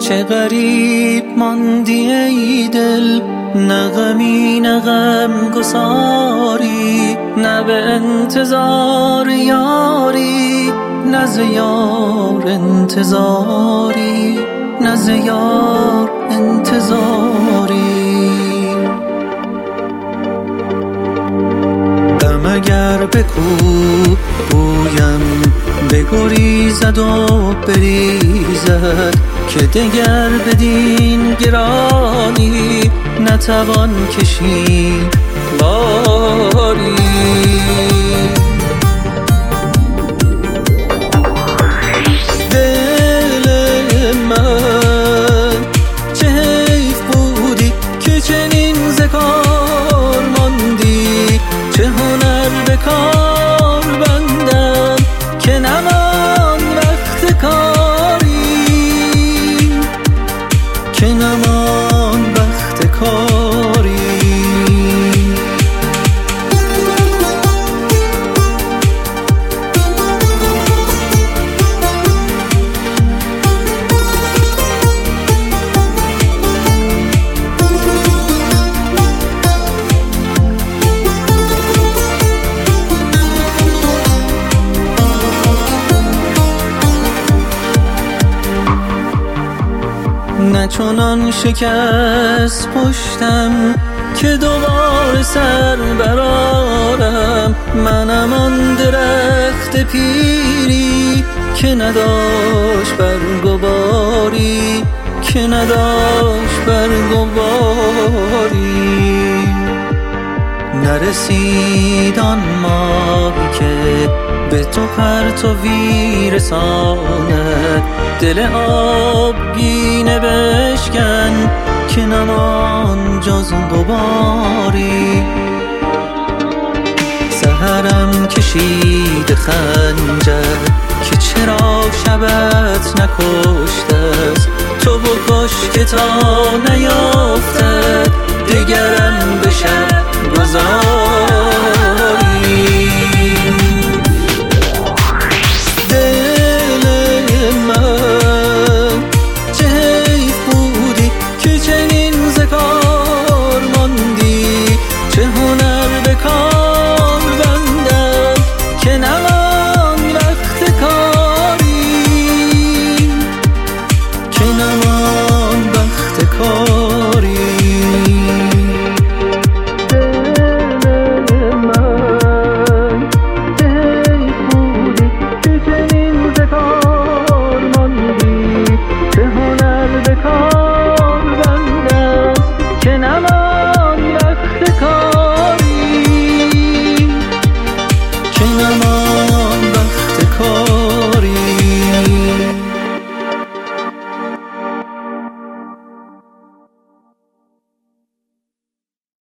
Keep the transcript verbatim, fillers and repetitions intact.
چه غریب ماندی ای دل، نه غمی نه غم گساری، نه به انتظار یاری، نه ز یار انتظاری، نه ز یار انتظاری. غم اگر بکوب بویم بگریزد و بریزد، که دگر بدین گرانی نتوان کشید باری. دل من چه حیف بودی که چنین ز کار ماندی، چه هنر به کار بندم که نمان وقت کاری، که نمان وقت کاری. نه چنان شکست پشتم که دوباره سر برارم، منم آن درخت پیری که نداشت برگ و باری، که نداشت برگ و باری. نرسید آن ماهی که به تو پرتوی رساند، دل آبگینه بشکن که نمان جز غباری. سحرم کشید خنجر که چرا شبت نکشته است، تو بکش که تا نیافتد دگرم به شب گذاری. چه هنر به کار بندم که نمان وقت کاری، که نمان